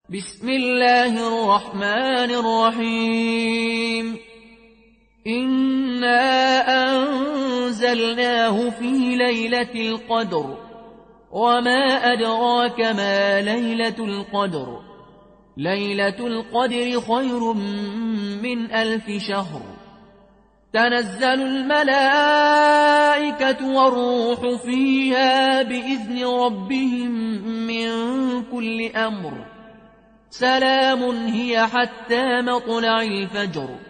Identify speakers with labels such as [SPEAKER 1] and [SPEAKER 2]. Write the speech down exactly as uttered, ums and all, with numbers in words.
[SPEAKER 1] بسم الله الرحمن الرحيم إنا أنزلناه في ليلة القدر وما أدراك ما ليلة القدر ليلة القدر خير من ألف شهر تنزل الملائكة والروح فيها بإذن ربهم من كل أمر سلام هي حتى مطلع الفجر